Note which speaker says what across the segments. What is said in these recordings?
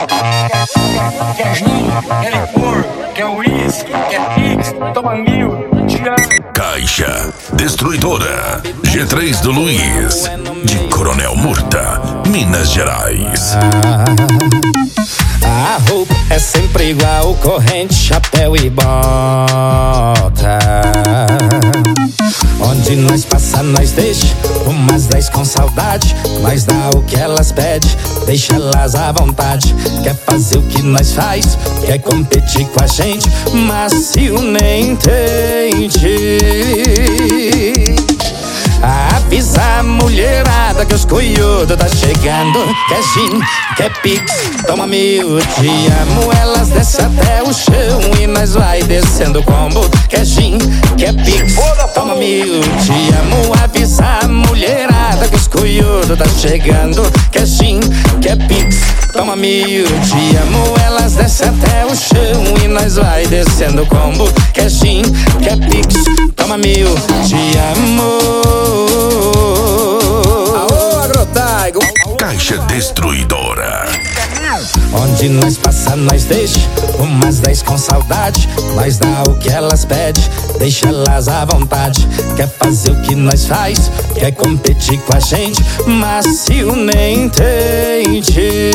Speaker 1: Quer gin, quer licor, quer uísque, quer pix, toma mil, te amo.
Speaker 2: Caixa Destruidora G3 do Luiz, de Coronel Murta, Minas Gerais.
Speaker 3: A roupa é sempre igual, corrente, chapéu e bota. Onde nós passa, nós deixa umas 10 com saudade. Nós dá o que elas pedem, deixa elas à vontade. Quer fazer o que nós faz, quer competir com a gente, macio nem entende. Avisa a mulherada que os cunhudos tá chegando. Quer gin, quer pix, toma mil, te amo. Elas descem até o chão e nós vai descendo o combo. Quer gin, quer pix, toma mil, te amo. Avisa a mulherada que os cunhudos tá chegando. Quer gin, quer pix, toma mil, te amo. Elas descem até o chão e nós vai descendo o combo. Quer gin, quer pix, toma mil, te amo.
Speaker 4: Alô, Agrotaigo.
Speaker 2: Caixa Destruidora.
Speaker 3: Onde nós passa, nós deixa umas 10 com saudade. Nós dá o que elas pedem, deixa elas à vontade. Quer fazer o que nós faz, quer competir com a gente, macio nem entende.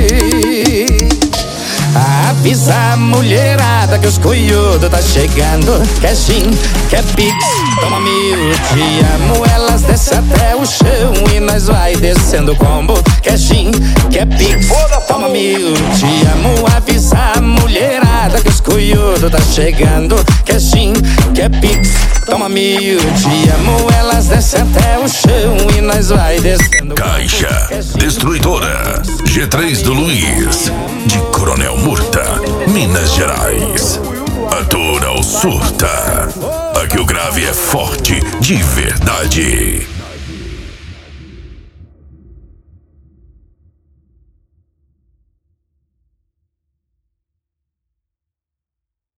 Speaker 3: Avisa a mulherada que os cunhudos tá chegando. Quer gin, quer pix, toma mil, te amo. Elas descem até o chão e nós vai descendo o combo. Quer gin, quer pix, toma mil, te amo. Avisa a mulherada que os cunhudos tá chegando. Quer gin, quer pix, toma mil, te amo. Elas descem até o chão e nós vai descendo o combo.
Speaker 2: Caixa Destruidora G3 do Luiz, de Coronel Murta, Minas Gerais. Atura ou surta, aqui o grave é forte de verdade.